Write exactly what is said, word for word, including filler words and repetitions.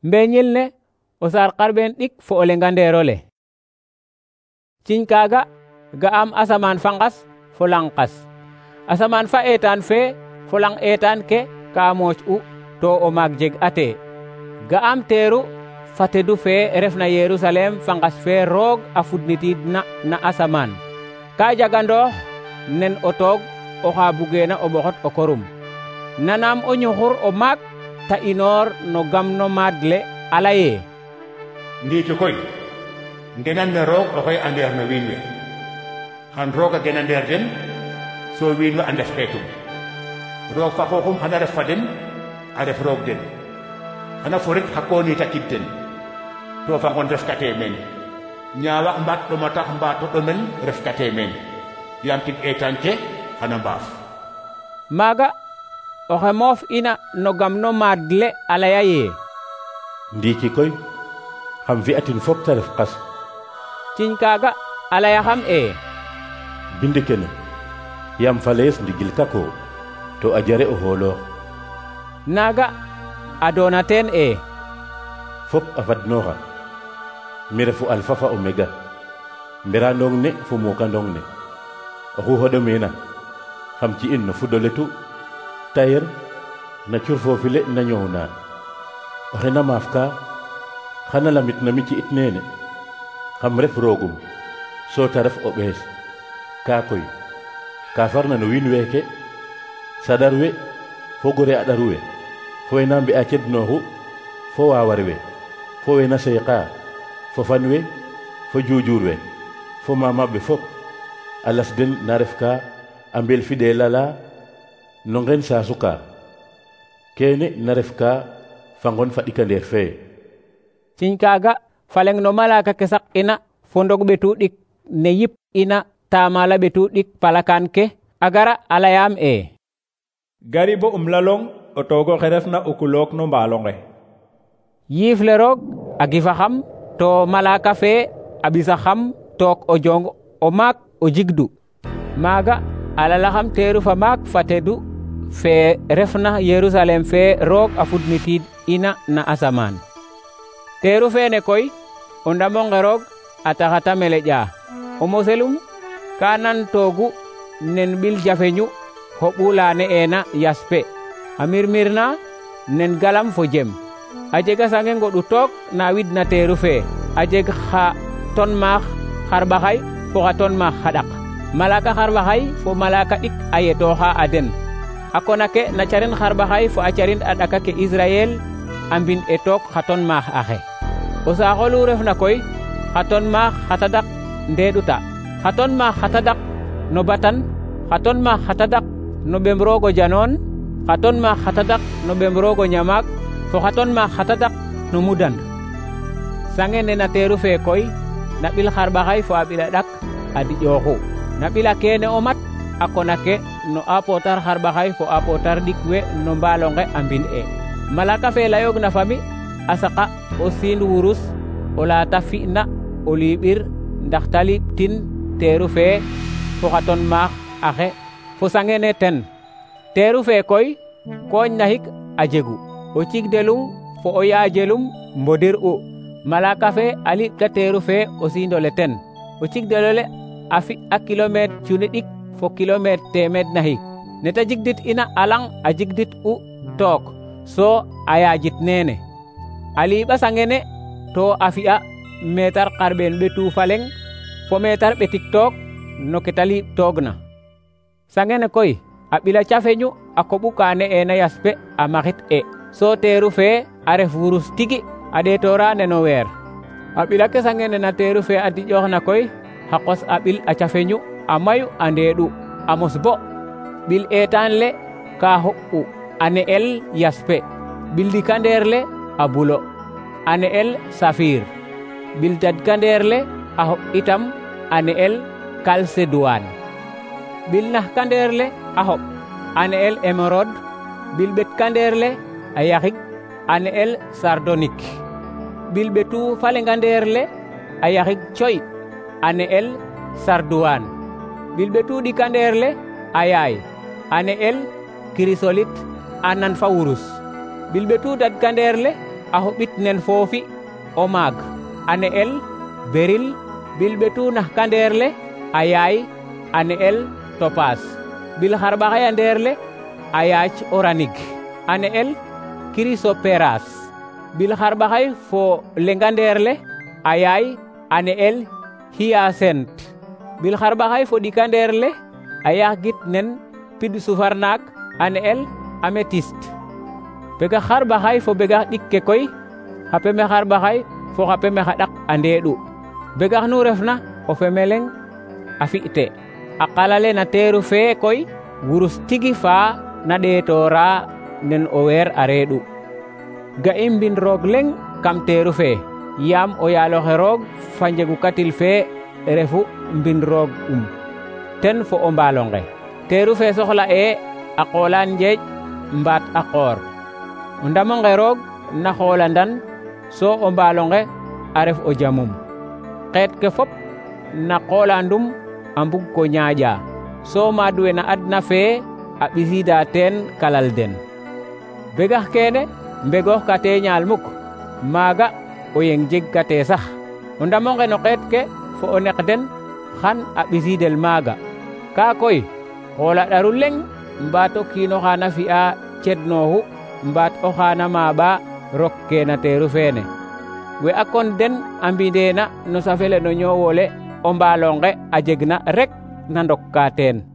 mbeñil ne o sar qarben ɗik fo o lenganderole ciñ kaga ga am asaman fangas fo langas asaman fa etan fe fo lang etan ke ka moc u to o mag jeg ate ga am teru fatedu fe refna Yerusalem fangas fe roog a fudnitid na na asaman ka jagandoox nen o toog oxa bugena o ɓoxot o korum nanam o ñuxur o maak ta inoor no gam no maadle a laye ndiiki koy ngenan ne roog oxey andeer no wiin we xan roog a gena ndeer den so wiin we a ndef xeetum roog fa xooxum xana ref fa den a ref roog den xana forit xa kooniita kid den to fa ngon ref kate meen ñaawax mbaat ɗomatax mbaato ɗomel ref kate meen yaam tig eetaan ke xana mbaaf maaga oxe moof ina no gam no maadle a laya ye ndiiki koy xam fi'atin fop ta ref qas ciñ kaaga a layaxam e bind kene yaam falees ndigil kako to a jare o xooloox naaga a doona teen e fop a fadnooxa mi refu alpha fa omega mberandong ne fo mukandong ne oxu hoɗomeena xam ci in no fudoletu tayer na cur foofile na ñoowna oxe na maaf ka xana lamit na mi ci it neene xam ref roogum so ta ref o ɓees ka koy ka farna no wiin weeke sadar we fo gore a ɗaru we fo we na mbi'a cednooxu fo waawar we fo we na seeqa fo fan we fo juujur we fo mamaɓ ɓe fop a las den na ref ka a mbel fidèle ala no ngen saasu ka kene na ref ka fa ngon fa ɗikandeer fee ciñ kaaga faleng no malaka ke sak ina fo ndog ɓetu ɗik ne yip ina tamala ɓetu ɗik palakan ke a gara a layam e gari bo um lalong o toogo xe refna o kulook no mbaalonge yiif le roog a gifa xam to malaka fe a ɓisa xam took o jong o maak o jigdu maaga a lalaxam teeru fa maak fa tedu fe refna Yerusalem fe roog a fudnitid ina na asaman teeru fene koy o ndamonge roog a taxata meleƴa o moselum ka nan toogu nen ɓil jafeñu hoɓula ne ena yaspe a mirmirna nen galam fo jem a jega sange ngoɗu took na widna teeru fe a jeg xa ton maax xarɓaxay fo xa ton maax xaɗaq malaka xarɓaxay fo malaka ɗik a yetooxa a den a kona ke na carin xarɓaxay fo a carin a ɗaka ke Israel a mbin e took xa ton maax axe o saaxolu refna koy xa ton maax xa tadak ndeeɗuta xa ton maax xa tadak no batan xa ton maax xa tadak no ɓem roogo janoon xa ton maax xa tadak no ɓem roogo ñamaak fo xa ton maax xa tadak no mudan sange ne na teeru fe koy na ɓil xarɓaxay fo a ɓila ɗak a diƴooxu na ɓila kene o mat a kona ke no apotar xarɓaxay fo apotar ɗik we no mbaalonge a mbin e malaka fe layoog na fami a saqa o siin wurus o laata fi'na o liɓir ndax ta liɓtin teeru fe fo xa ton maax axe fo sange ne ten teeru fe koy kooñ na xik a jegu o cigdelum fo o yaajelum mbodir u malaka fe a liɓka teeru fe o siindole ten o cigdelole a fi a kilometre cuni ɗik fo kilometre temed na xik neta jigdit ina alang a jigdit u took so a yaajit nene a liɓa sangene to a fi'a meetar xarɓeen ɓetu faleng fo meetar ɓetik took no ke ta liɓ toog na sangene koy a ɓila cafeñu a koɓu ka ne'ena yaspe a maxit e so teeru fe a ref wurus tigi a ɗeetora neno weer a ɓila ke sangene na teeru fe a diƴoox na koy xa qos a ɓil a cafeñu a mayu a ndeeɗu a mos bo ɓil eetaan le ka hoɓ'u a ne'el yaspe ɓil dikandeer le a bulo a ne'el safir ɓil dadkandeer le a hoɓ itam a ne'el kalseduwan ɓil naxkandeer le a hoɓ a ne'el émeraude ɓil ɓetkandeer le a yaxig a ne'el sardonique ɓil ɓetu falengandeer le a yaxig coy a ne'el sarduwan ɓil ɓetu ɗikandeer le a yaay a ne'el chrysolite a nan fa wurus ɓil ɓetu dadkandeer le a hoɓit nen foofi o maag ane el beril bil ɓetuna ka ndeer le a yaay ane el topas bil xarɓaxay a ndeer le a yaac oranig ane el chrysoperas bil xarɓaxay fo lenga ndeer le a yaay ane el hyacinthe bil xarɓaxay fo ɗika ndeer le a yax git nen pid sufarnaak ane el améthyste bega xarɓaxay fo begax ɗik ke koy xa peme xarɓaxay fo xa peme xa ɗak a ndeeɗu begax nu refna o femeleng a fi'te a qalale na teeru fee koy wurus tigi fa na ɗeetora nen o weer a reeɗu ga i mbin roog leŋ kam teeru fee yaam o yaaloxe roog fa njegu katil fee refu mbin roog um ten fo o mbaalonge teeru fee soxla e a qoolaan njeeƴ mbaat a qoor o ndamonge roog na xoolandan so o mbaalonge a ref o jamum xeet ke fop na qoolandum a mbug ko ñaaƴa so maad we na adna fee a ɓisida teen kalal den begax keene mbegoox kate ñaal muk maaga o yeng jeg kate sax o ndamonge no xeet ke fo o neq den xan a ɓisidel maaga ka koy xoola ɗaru leŋ mbaat o kiino xaana fi'a cednooxu mbaat o xaana maaɓa rok ke na teeru feene we a kon den a mbindeena no safele no ñoowole o mbaalonge a jegna rek na ndokka teen